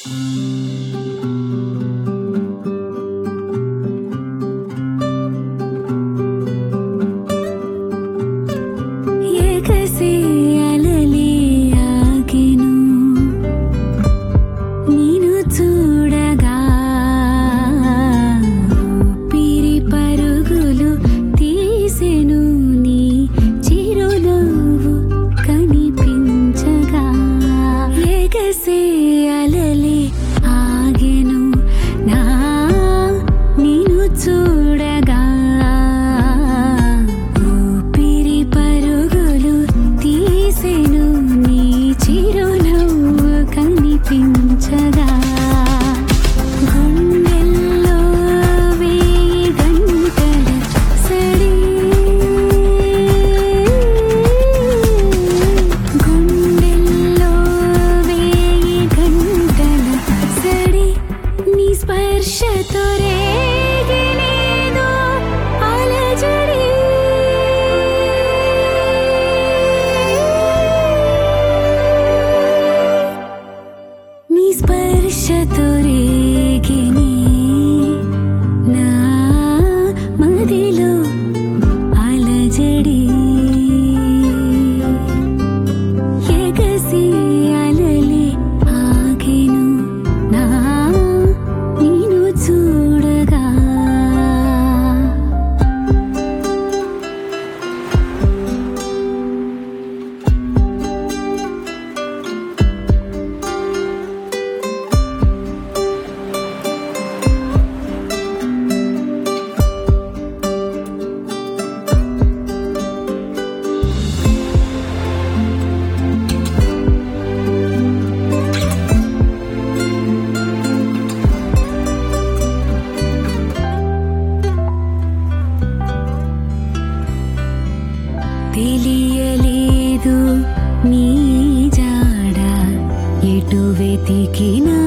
ఎగసే అలలే ఆగెను నిన్ను చూడగా, ఊపిరి పరుగులు తీసెను నీ చిరునవ్వు కనిపించగా. ఎగసే అలలే ఆగెను నా నిన్ను చూడగా, ఊపిరి పరుగులు తీసెను నీ చిరునవ్వు కనిపించగా. గుండెల్లో వేయి గంటల సడి, గుండెల్లో వేయి గంటల సడి, నీ స్పర్శతో రేగినేదో అలజడి. నీ స్పర్శతో రేగినే నా మదిలో అలజడి. ఎగసి అలలే ఆగెను నా నిన్ను చూడగా. తెలియలేదు నీ జాడ, ఎటు వెతికినా